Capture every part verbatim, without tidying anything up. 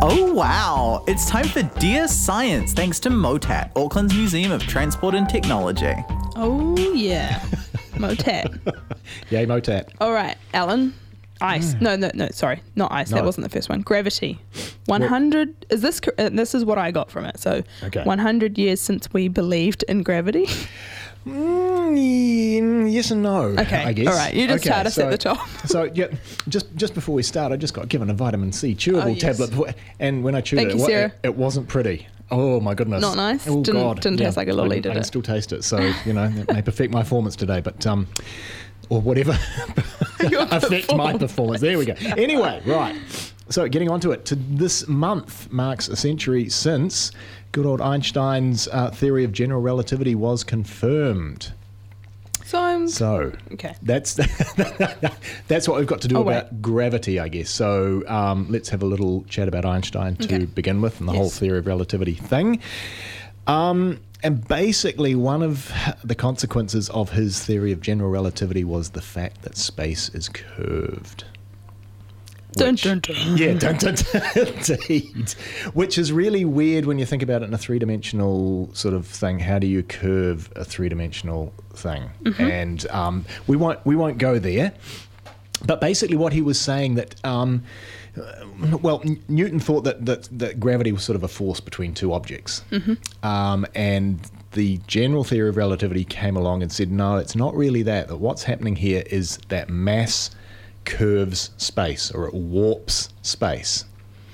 Oh wow, it's time for Dear Science thanks to MOTAT, Auckland's Museum of Transport and Technology. Oh yeah, MOTAT. Yay, MOTAT. All right, Alan. Ice. No, no, no, sorry. Not ice. No. That wasn't the first one. Gravity. one hundred, well, is this, uh, this is what I got from it. So okay. one hundred years since we believed in gravity. Mm, yes and no, okay. I guess. All right, you just okay, start us so, at the top. so yeah, just just before we start, I just got given a vitamin C chewable oh, yes. tablet, and when I chewed Thank it, you, it, Sarah. it, it wasn't pretty. Oh my goodness. Not nice? Oh didn't, God. Didn't yeah, taste like a lolly, I, did I it? can still taste it, so, you know, it may perfect my performance today, but, um, or whatever affect my performance. There we go. Anyway, right. So getting onto it, to this month marks a century since good old Einstein's uh, theory of general relativity was confirmed. So, I'm, so okay. that's that's what we've got to do oh, about wait. gravity, I guess. So um, let's have a little chat about Einstein to okay. begin with, and the yes. whole theory of relativity thing. Um, and basically, one of the consequences of his theory of general relativity was the fact that space is curved. Which, dun, dun, dun. Yeah, dun, dun, dun, indeed. Which is really weird when you think about it in a three-dimensional sort of thing. How do you curve a three-dimensional thing? Mm-hmm. And um, we won't we won't go there. But basically, what he was saying that, um, well, Newton thought that, that that gravity was sort of a force between two objects, mm-hmm. um, and the general theory of relativity came along and said, no, it's not really that. That what's happening here is that mass curves space, or it warps space.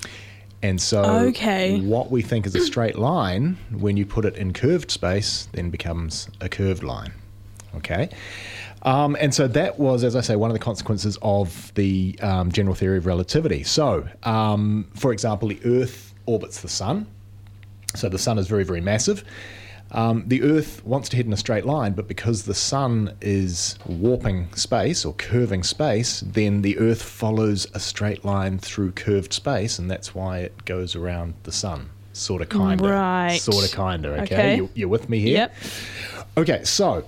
And so okay. what we think is a straight line, when you put it in curved space, then becomes a curved line. Okay? Um, and so that was, as I say, one of the consequences of the um, general theory of relativity. So, um, for example, the Earth orbits the Sun. So the Sun is very, very massive. Um, the Earth wants to head in a straight line, but because the Sun is warping space or curving space, then the Earth follows a straight line through curved space, and that's why it goes around the Sun. Sort of, kind of. Right. Sort of, kind of, okay? okay. You, you're with me here? Yep. Okay, so...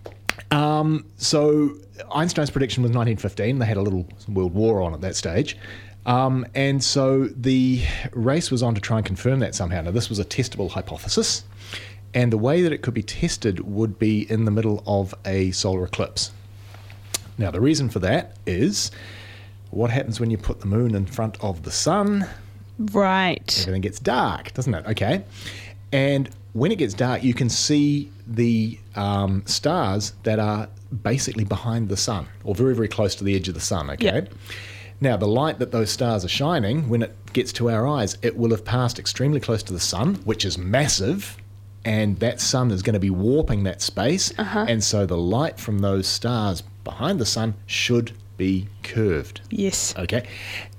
Um, so Einstein's prediction was nineteen fifteen. They had a little world war on at that stage. Um, and so the race was on to try and confirm that somehow. Now, this was a testable hypothesis. And the way that it could be tested would be in the middle of a solar eclipse. Now, the reason for that is what happens when you put the moon in front of the sun? Right. Everything gets dark, doesn't it? Okay. And when it gets dark, you can see the um, stars that are basically behind the sun, or very, very close to the edge of the sun, okay? Yep. Now, the light that those stars are shining, when it gets to our eyes, it will have passed extremely close to the sun, which is massive, and that sun is going to be warping that space, uh-huh. and so the light from those stars behind the sun should be curved. Yes. Okay?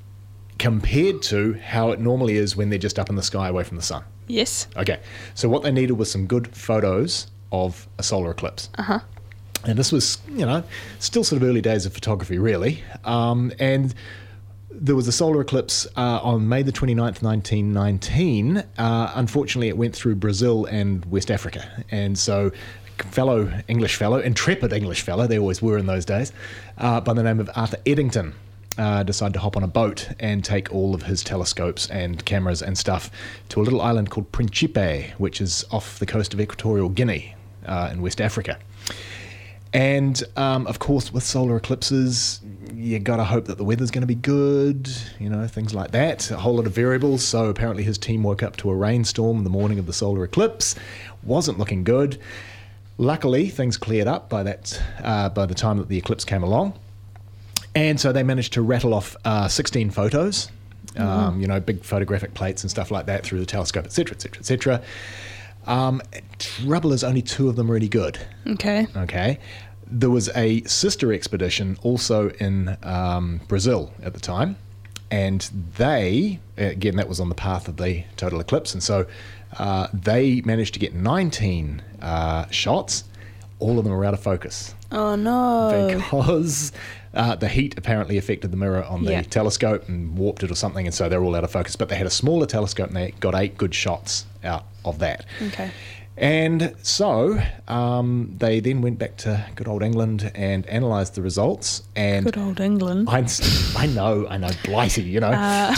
Compared to how it normally is when they're just up in the sky away from the sun. Yes. Okay, so what they needed was some good photos of a solar eclipse. Uh-huh. And this was, you know, still sort of early days of photography, really. Um, and there was a solar eclipse uh, on May the twenty-ninth, nineteen nineteen. Uh, unfortunately, it went through Brazil and West Africa. And so fellow English fellow, intrepid English fellow, they always were in those days, uh, by the name of Arthur Eddington, Uh, decided to hop on a boat and take all of his telescopes and cameras and stuff to a little island called Principe, which is off the coast of Equatorial Guinea uh, in West Africa. And, um, of course, with solar eclipses, you got to hope that the weather's going to be good, you know, things like that. A whole lot of variables. So apparently his team woke up to a rainstorm the morning of the solar eclipse. Wasn't looking good. Luckily, things cleared up by that uh, by the time that the eclipse came along. And so they managed to rattle off uh, sixteen photos, um, mm-hmm. you know, big photographic plates and stuff like that through the telescope, et cetera, et cetera, et cetera. Um, trouble is only two of them really good. Okay. Okay. There was a sister expedition also in um, Brazil at the time, and they, again, that was on the path of the total eclipse, and so uh, they managed to get nineteen uh, shots. All of them were out of focus. Oh, no. Because uh, the heat apparently affected the mirror on the yeah. telescope and warped it or something, and so they're all out of focus. But they had a smaller telescope, and they got eight good shots out of that. Okay. And so um, they then went back to good old England and analysed the results. And Good old England. Einstein, I know, I know, Blighty, you know. Uh,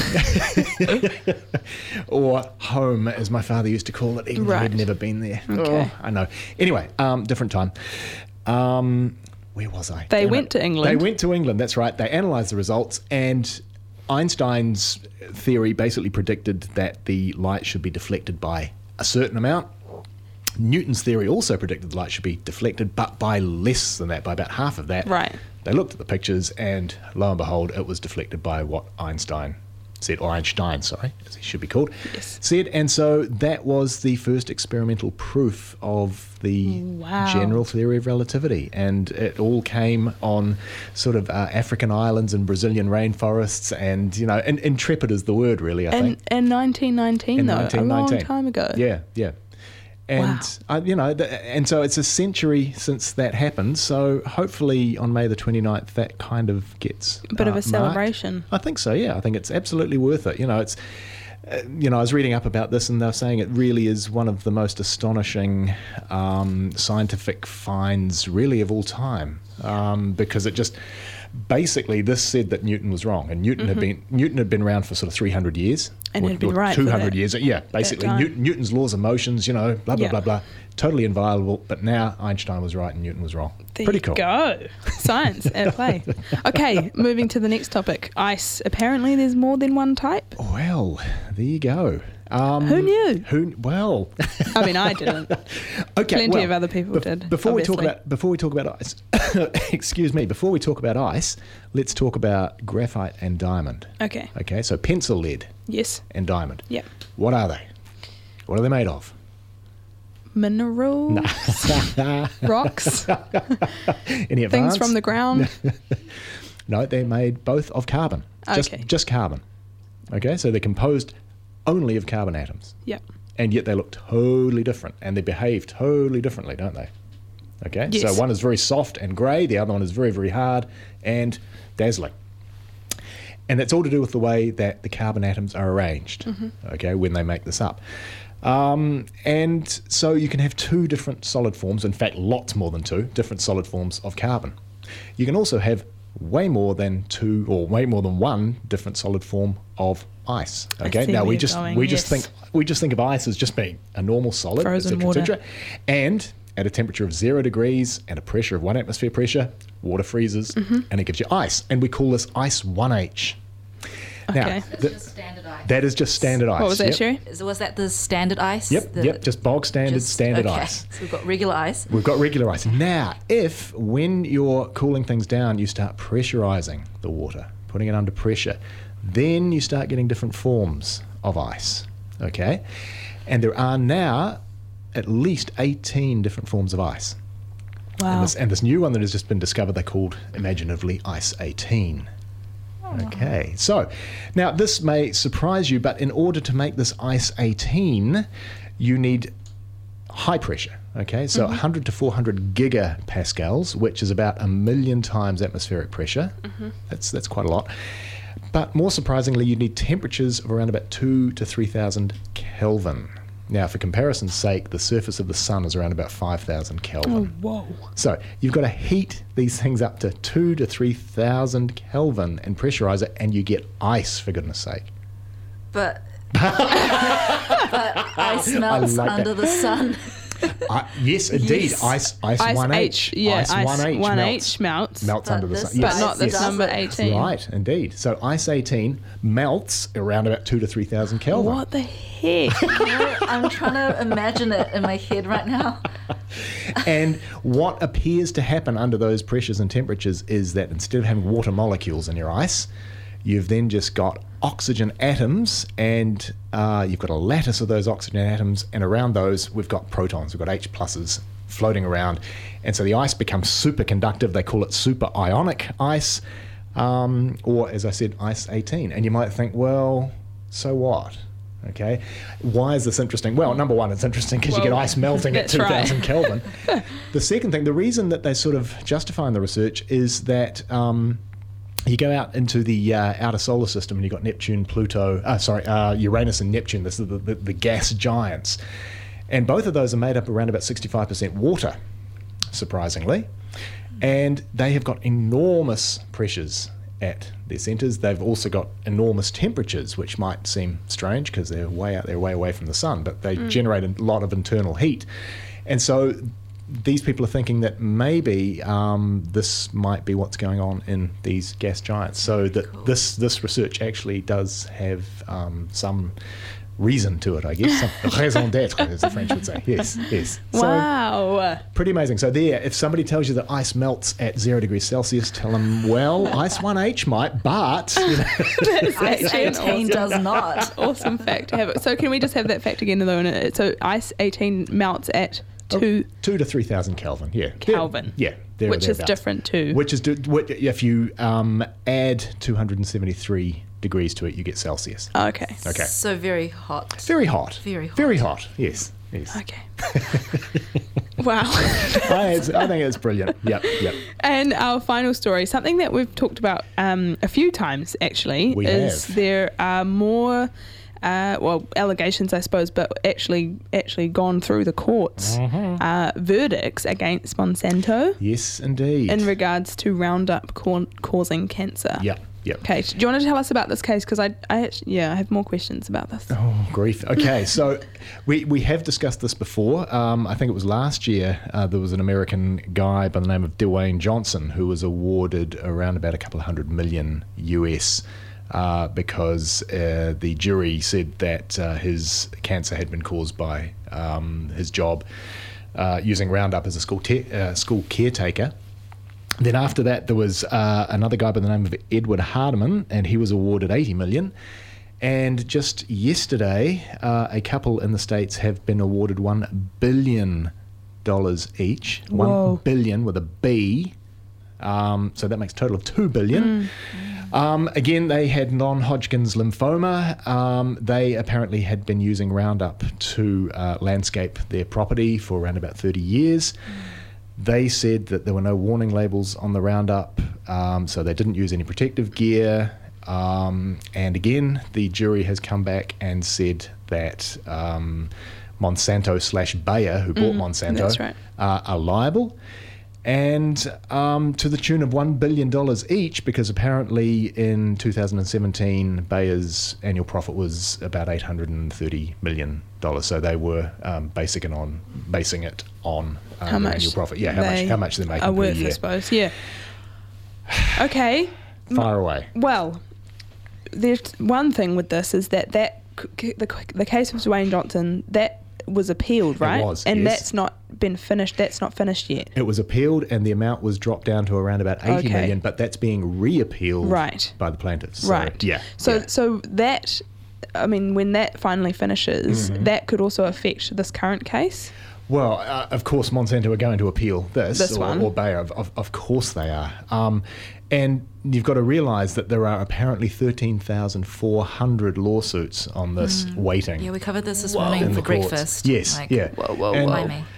Or home, as my father used to call it, even though Right. he'd never been there. Okay. Oh, I know. Anyway, um, different time. Um, where was I? They Damn went it. to England. They went to England, that's right. They analysed the results, and Einstein's theory basically predicted that the light should be deflected by a certain amount. Newton's theory also predicted the light should be deflected, but by less than that, by about half of that. Right. They looked at the pictures, and lo and behold, it was deflected by what Einstein said, or Einstein, sorry, as he should be called, Yes. said. And so that was the first experimental proof of the Wow. general theory of relativity. And it all came on sort of uh, African islands and Brazilian rainforests, and, you know, and intrepid is the word, really, I in, think. in nineteen nineteen, In though, nineteen a long nineteen. time ago. Yeah, yeah. And, Wow. uh, you know, th- and so it's a century since that happened. So hopefully on May the twenty-ninth, that kind of gets A bit uh, of a marked. celebration. I think so, yeah. I think it's absolutely worth it. You know, it's, uh, you know, I was reading up about this, and they were saying it really is one of the most astonishing um, scientific finds, really, of all time, um, because it just basically this said that Newton was wrong, and Newton had been Newton had been around for sort of three hundred years, And or, had been or right for two hundred that- years. Yeah, basically time. Newton, Newton's laws of motions, you know, blah blah Yeah. blah blah, totally inviolable. But now Einstein was right and Newton was wrong. There Pretty you cool. go. Science at play. Okay, moving to the next topic. Ice. Apparently there's more than one type. Well, there you go. Um, Who knew? Who? Well, I mean, I didn't. okay. Plenty well, of other people bef- did, Before we talk obviously. about before we talk about ice, excuse me. Before we talk about ice, let's talk about graphite and diamond. Okay. Okay, so pencil lead Yes. and diamond. Yep. What are they? What are they made of? Minerals. Rocks. Any Things advance? from the ground. No, they're made both of carbon. Just Okay. just carbon. Okay, so they're composed only of carbon atoms. Yep. And yet they look totally different, and they behave totally differently, don't they? Okay, Yes. so one is very soft and grey, the other one is very, very hard and dazzling. And it's all to do with the way that the carbon atoms are arranged, okay, when they make this up. Um, and so you can have two different solid forms, in fact, lots more than two different solid forms of carbon. You can also have way more than two, or way more than one different solid form of ice. I Okay, see now where we you're just going, we just yes. think we just think of ice as just being a normal solid, Frozen et cetera, water. et cetera. And at a temperature of zero degrees and a pressure of one atmosphere pressure, water freezes Mm-hmm. and it gives you ice. And we call this ice one H. Now, Okay. That's th- just standard ice. that is just standard ice. What was that, Yep. Sherry? Is- was that the standard ice? Yep, The- yep, just bog standard just- standard okay. ice. So we've got regular ice. We've got regular ice. Now, if when you're cooling things down, you start pressurizing the water, putting it under pressure, then you start getting different forms of ice. Okay? And there are now at least eighteen different forms of ice. Wow. And this, and this new one that has just been discovered, they're called imaginatively Ice eighteen. Okay, so now this may surprise you, but in order to make this Ice eighteen, you need high pressure. Okay, so one hundred to four hundred gigapascals, which is about a million times atmospheric pressure. That's that's quite a lot. But more surprisingly, you need temperatures of around about two to three thousand Kelvin. Now, for comparison's sake, the surface of the sun is around about five thousand Kelvin. Oh, whoa. So you've got to heat these things up to two to three thousand Kelvin and pressurize it, and you get ice, for goodness sake. But, but ice melts like under that. the sun. Uh, yes, indeed, Yes. ice, ice, Ice one H. H, Yeah, ice, one H, one melts, H melts. melts But under the this sun. But Yes, not this yes. number doesn't. eighteen. Right, indeed. So ice eighteen melts around about two to three thousand Kelvin. What the heck? You know, I'm trying to imagine it in my head right now. And what appears to happen under those pressures and temperatures is that instead of having water molecules in your ice, you've then just got oxygen atoms, and uh, you've got a lattice of those oxygen atoms, and around those we've got protons, we've got H pluses floating around, and so the ice becomes superconductive. They call it super ionic ice, um, or as I said, ice eighteen. And you might think, well, so what? Okay, why is this interesting? Well, number one, it's interesting because you get Well, ice melting at that's two right. thousand Kelvin. The second thing, the reason that they sort of justifying the research is that um, you go out into the uh, outer solar system and you've got Neptune, Pluto, uh, sorry, uh, Uranus and Neptune, this is the, the, the gas giants. And both of those are made up around about sixty-five percent water, surprisingly. And they have got enormous pressures at their centres. They've also got enormous temperatures, which might seem strange because they're way out there, way away from the sun, but they mm. generate a lot of internal heat. And so these people are thinking that maybe um, this might be what's going on in these gas giants. So that cool. this this research actually does have um, some reason to it, I guess. Some raison d'être, as the French would say. Yes, yes. Wow. So, pretty amazing. So there, if somebody tells you that ice melts at zero degrees Celsius, tell them, well, ice one H might, but... You know. Ice eighteen does not. Awesome fact to have. So can we just have that fact again, though? So ice eighteen melts at two... Oh, two to three thousand Kelvin, yeah. Kelvin. There, yeah. There which is different to... Which is, do, if you um, add two hundred seventy-three degrees to it, you get Celsius. Okay. Okay. So very hot. Very hot. Very hot. Very hot. Yes. Yes. Okay. Wow. I, I think it's brilliant. Yep. Yep. And our final story, something that we've talked about um, a few times actually, we is have. there are more. Uh, well, allegations, I suppose, but actually, actually gone through the courts. Mm-hmm. Uh, verdicts against Monsanto. Yes, indeed. In regards to Roundup ca- causing cancer. Yep. Yep. Okay, do you want to tell us about this case? Because I, I, actually, yeah, I have more questions about this. Oh, grief. Okay, so we we have discussed this before. Um, I think it was last year. Uh, there was an American guy by the name of Dwayne Johnson who was awarded around about a couple of hundred million U S. Uh, because uh, the jury said that uh, his cancer had been caused by um, his job uh, using Roundup as a school te- uh, school caretaker. Then after that, there was uh, another guy by the name of Edward Hardeman, and he was awarded eighty million. And just yesterday, uh, a couple in the States have been awarded one billion dollars each. Whoa. One billion with a B. Um, so that makes a total of two billion. Mm. Um, again, they had non-Hodgkin's lymphoma. Um, they apparently had been using Roundup to uh, landscape their property for around about thirty years. Mm. They said that there were no warning labels on the Roundup, um, so they didn't use any protective gear. Um, and again, the jury has come back and said that um, Monsanto slash Bayer, who bought mm, Monsanto, that's right. uh, are liable. And um, to the tune of one billion dollars each, because apparently in two thousand seventeen, Bayer's annual profit was about eight hundred thirty million dollars. So they were um, basing it on basing it on um, how much annual profit. Yeah, how much how much they're making are per worth, year. I suppose. Yeah. Okay. Far away. Well, there's one thing with this is that that c- the the case of Dwayne Johnson, that was appealed, right? It was, and yes. that's not been finished. That's not finished yet. It was appealed, and the amount was dropped down to around about eighty Okay. million. But that's being reappealed Right. by the plaintiffs. So, Right. Yeah. So yeah. so that, I mean, when that finally finishes, Mm-hmm. that could also affect this current case. Well, uh, of course, Monsanto are going to appeal this, This or, one. or Bayer. Of, of, of course they are. Um, and you've got to realise that there are apparently thirteen thousand four hundred lawsuits on this waiting. Yeah, we covered this this Whoa. morning in for the courts. breakfast. Yes, Like, yeah. Whoa, whoa, And- whoa. Blimey.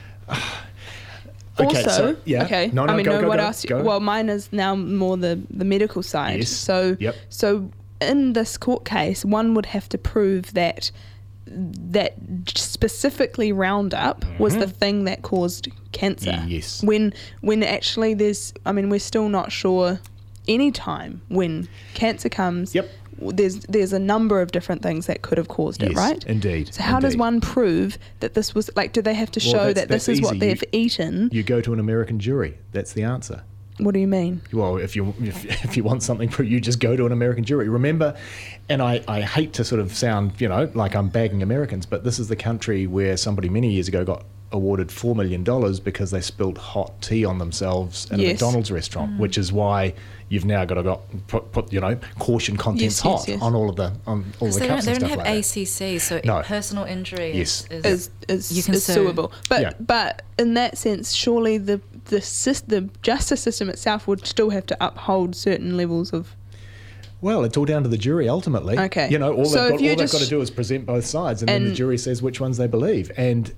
Okay, Also, so- yeah. okay. No, no, I mean, go, no, go, what go, else? go. Well, mine is now more the the medical side. Yes. So, Yep. so in this court case, one would have to prove that that specifically Roundup was the thing that caused cancer. Yes. When when actually there's, I mean, we're still not sure any time when cancer comes. Yep. There's there's a number of different things that could have caused it, Yes, right? indeed, So how does indeed. one prove that this was, like, do they have to Well, show that's- that this that's is what easy. they've You- eaten? You go to an American jury. That's the answer. What do you mean? Well, if you if, if you want something, you just go to an American jury. Remember, and I, I hate to sort of sound, you know, like I'm bagging Americans, but this is the country where somebody many years ago got awarded four million dollars because they spilled hot tea on themselves in a Yes. McDonald's restaurant, which is why you've now got to got put, put you know caution contents Yes, yes, hot yes. on all of the on all the They don't, cups they and don't stuff have like A that. C C, so No. personal injury Yes. is, Is is, You can is sue. suable, but Yeah. but in that sense, surely the the sys- the justice system itself would still have to uphold certain levels of. Well, it's all down to the jury ultimately. Okay. You know, all So they've, if got, all you they've just- got to do is present both sides, and, then the And- jury says which ones they believe. And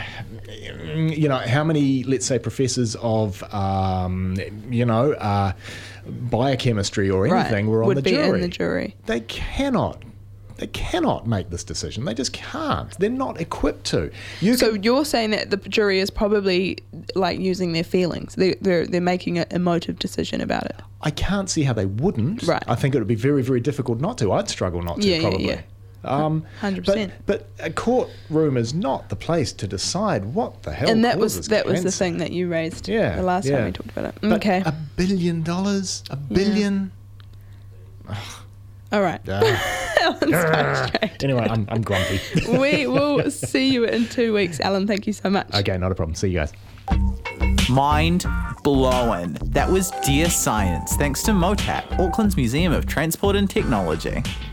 you know, how many, let's say, professors of, um, you know, uh, biochemistry or Right, anything were on would the be jury? in the jury. They cannot they cannot make this decision. They just can't. They're not equipped to. You So can, you're saying that the jury is probably like using their feelings. They're, they're, they're making an emotive decision about it. I can't see how they wouldn't. Right. I think it would be very, very difficult not to. I'd struggle not to, Yeah, yeah, probably. yeah. Um, one hundred percent. But, but a courtroom is not the place to decide what the hell And that causes was that was the cancer. thing that you raised Yeah, the last yeah. time we talked about it. But Okay. a billion dollars? A billion? All right. Ah. Alan's frustrated. Anyway, I'm, I'm grumpy. We will see you in two weeks, Alan. Thank you so much. Okay, not a problem. See you guys. Mind blown. That was Dear Science, thanks to MOTAT, Auckland's Museum of Transport and Technology.